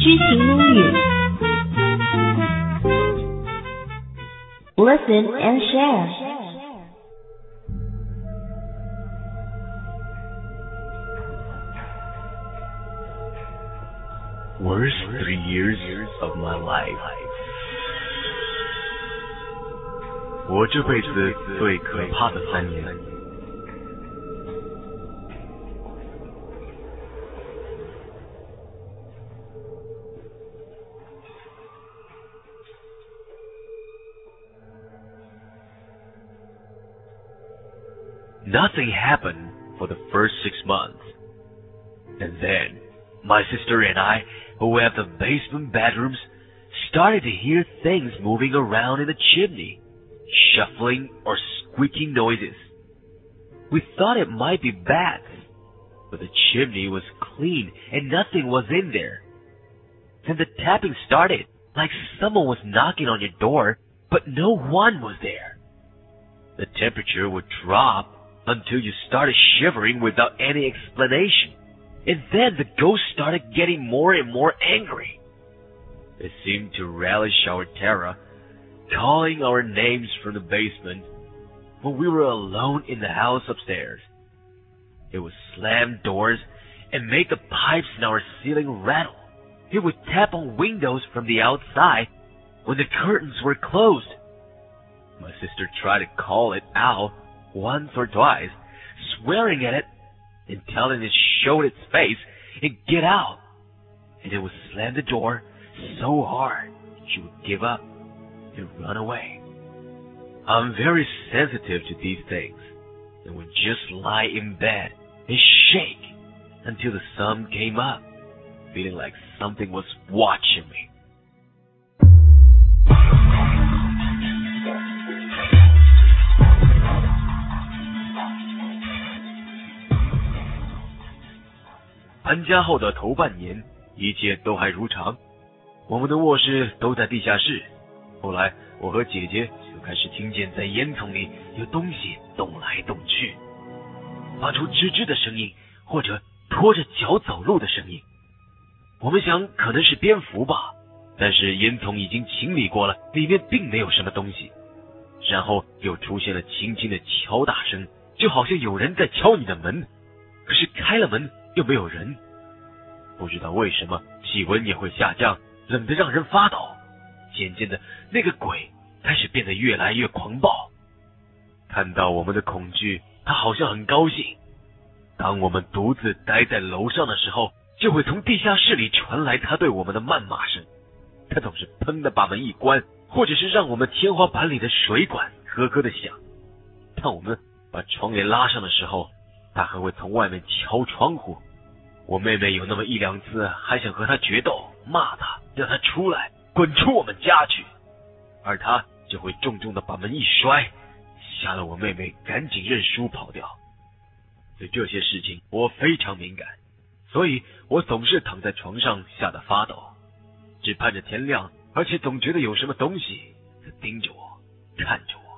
知行英语 Listen and share. Worst 3 years of my life. 我这辈子最可怕的3年。Nothing happened for the first 6 months. And then, my sister and I, who have the basement bedrooms, started to hear things moving around in the chimney, shuffling or squeaking noises. We thought it might be bats, but the chimney was clean and nothing was in there. Then the tapping started, like someone was knocking on your door, but no one was there. The temperature would drop until you started shivering without any explanation. And then the ghost started getting more and more angry. It seemed to relish our terror, calling our names from the basement when we were alone in the house upstairs. It would slam doors and make the pipes in our ceiling rattle. It would tap on windows from the outside when the curtains were closed. My sister tried to call it out once or twice, swearing at it and telling it show its face and get out. And it would slam the door so hard she would give up and run away. I'm very sensitive to these things and would just lie in bed and shake until the sun came up, feeling like something was watching me.搬家后的头半年，一切都还如常。我们的卧室都在地下室。后来，我和姐姐就开始听见在烟囱里有东西动来动去，发出吱吱的声音，或者拖着脚走路的声音。我们想可能是蝙蝠吧，但是烟囱已经清理过了，里面并没有什么东西。然后又出现了轻轻的敲打声，就好像有人在敲你的门，可是开了门又没有人。不知道为什么气温也会下降，冷得让人发抖。渐渐的，那个鬼开始变得越来越狂暴。看到我们的恐惧，他好像很高兴。当我们独自待在楼上的时候，就会从地下室里传来他对我们的谩骂声。他总是砰的把门一关，或者是让我们天花板里的水管咯咯的响。当我们把窗帘拉上的时候，他还会从外面敲窗户。我妹妹有那么1、2次还想和他决斗，骂他，让他出来，滚出我们家去。而他就会重重的把门一摔，吓得我妹妹赶紧认输跑掉。对这些事情我非常敏感，所以我总是躺在床上吓得发抖，只盼着天亮，而且总觉得有什么东西在盯着我，看着我。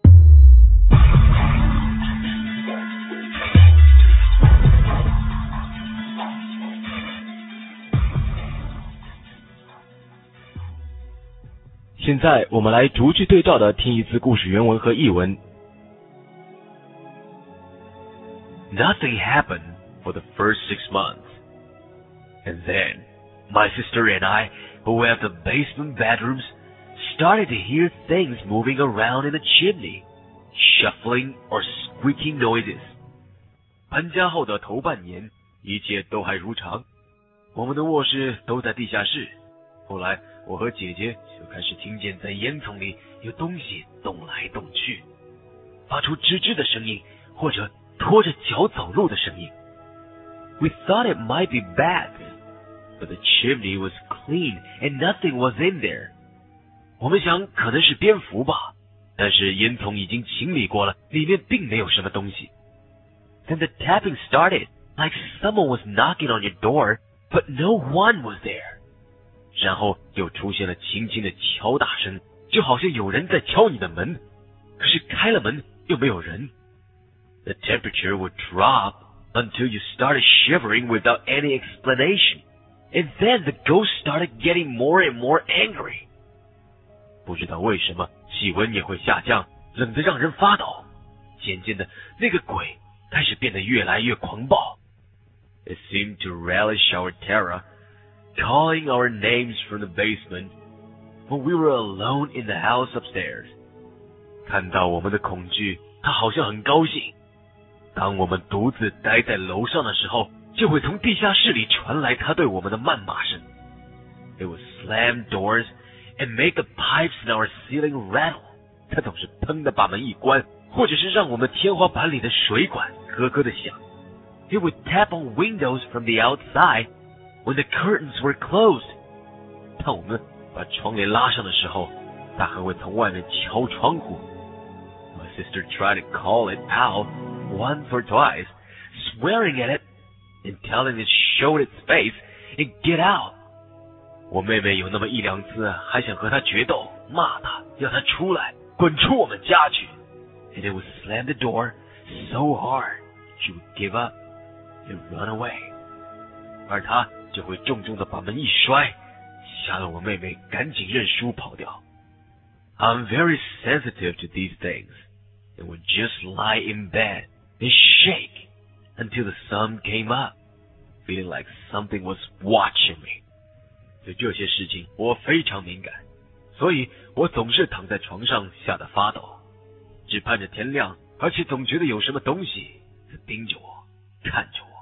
现在我们来逐句对照的听一次故事原文和译文。Nothing happened for the first 6 months. And then, my sister and I, who have the basement bedrooms, started to hear things moving around in the chimney, shuffling or squeaking noises. 搬家后的头半年，一切都还如常。我们的卧室都在地下室。后来，我和姐姐就开始听见在烟囱里有东西动来动去，发出吱吱的声音，或者拖着脚走路的声音。We thought it might be bats, but the chimney was clean and nothing was in there. 我们想可能是蝙蝠吧，但是烟囱已经清理过了，里面并没有什么东西。Then the tapping started, like someone was knocking on your door, but no one was there. 然后又出现了轻轻的敲打声，就好像有人在敲你的门，可是开了门又没有人。The temperature would drop until you started shivering without any explanation. And then the ghost started getting more and more angry. 不知道为什么气温也会下降，冷得让人发抖。渐渐的，那个鬼开始变得越来越狂暴。It seemed to relish our terror, calling our names from the basement when we were alone in the house upstairs. 看到我们的恐惧，他好像很高兴。当我们独自待在楼上的时候，就会从地下室里传来他对我们的谩骂声。It would slam doors and make the pipes in our ceiling rattle. 他总是砰的把门一关，或者是让我们天花板里的水管咯咯的响。It would tap on windows from the outside when the curtains were closed. 当我们把窗帘拉上的时候，他还会从外面敲窗户。My sister tried to call it out once or twice, swearing at it and telling it to show its face and get out. 我妹妹有那么一两次还想和他决斗，骂他，要他出来，滚出我们家去。And it would slam the door so hard she would give up and run away. 而他就会重重的把门一摔，吓得我妹妹赶紧认输跑掉。I'm very sensitive to these things and would just lie in bed and shake until the sun came up, feeling like something was watching me. 对这些事情我非常敏感，所以我总是躺在床上吓得发抖，只盼着天亮，而且总觉得有什么东西在盯着我，看着我。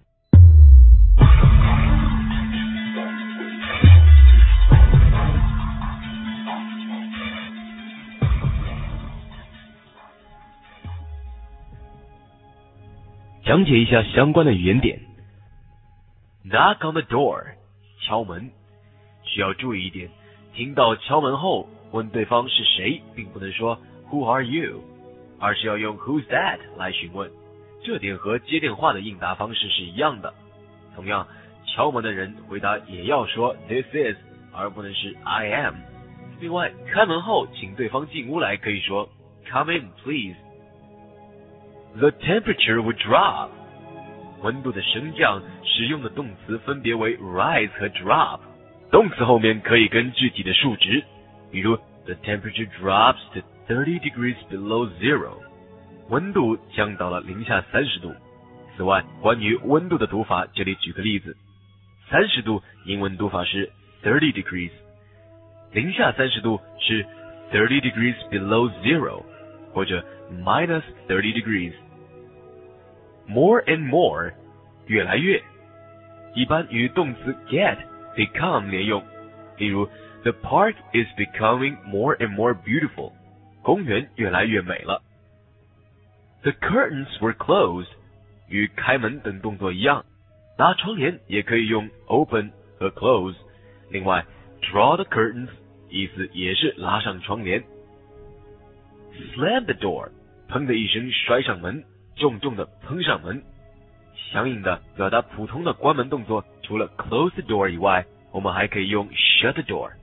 讲解一下相关的语言点。Knock on the door， 敲门。需要注意一点，听到敲门后问对方是谁，并不能说 Who are you， 而是要用 Who's that 来询问。这点和接电话的应答方式是一样的。同样，敲门的人回答也要说 This is， 而不能是 I am。另外，开门后请对方进屋来，可以说 Come in, please。The temperature would drop. 温度的升降使用的动词分别为 rise 和 drop。动词后面可以跟具体的数值，比如 The temperature drops to 30 degrees below zero. 温度降到了零下30度。此外，关于温度的读法，这里举个例子：30度英文读法是 30 degrees， 零下30度是 30 degrees below zero， 或者 minus 30 degrees。More and more， 越来越，一般与动词 get、become 连用。例如 The park is becoming more and more beautiful， 公园越来越美了。The curtains were closed， 与开门等动作一样，拉窗帘也可以用 open 和 close。另外 draw the curtains 意思也是拉上窗帘。Slam the door， 砰的一声摔上门，重重的砰上门。相应的表达普通的关门动作，除了 close the door 以外，我们还可以用 shut the door。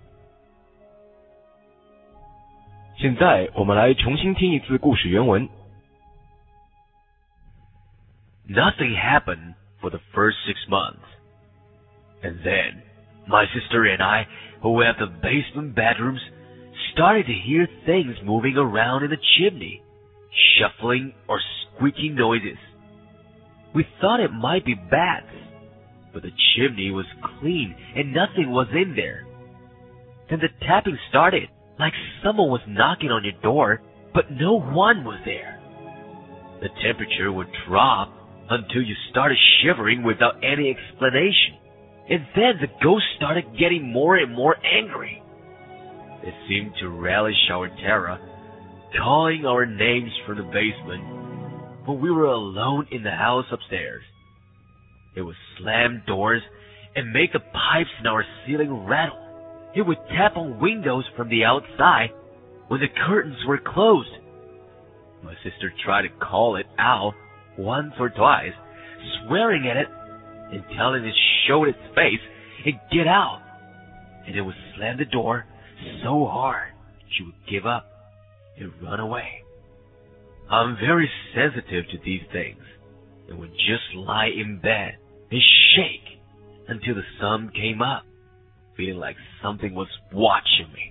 现在我们来重新听一次故事原文。Nothing happened for the first 6 months. And then, my sister and I, who have the basement bedrooms, started to hear things moving around in the chimney, shuffling or squeaking noises. We thought it might be bats, but the chimney was clean and nothing was in there. Then the tapping started, like someone was knocking on your door, but no one was there. The temperature would drop until you started shivering without any explanation. And then the ghost started getting more and more angry. It seemed to relish our terror, calling our names from the basement when we were alone in the house upstairs. It would slam doors and make the pipes in our ceiling rattle. It would tap on windows from the outside when the curtains were closed. My sister tried to call it out once or twice, swearing at it and telling it to show its face and get out. And it would slam the door so hard she would give up and run away. I'm very sensitive to these things and would just lie in bed and shake until the sun came up, feeling like something was watching me.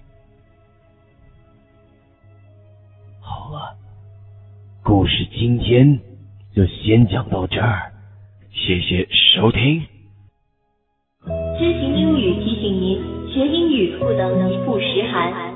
好了，故事今天就先讲到这儿，谢谢收听。 知行英语提醒您，学英语不等一步十寒。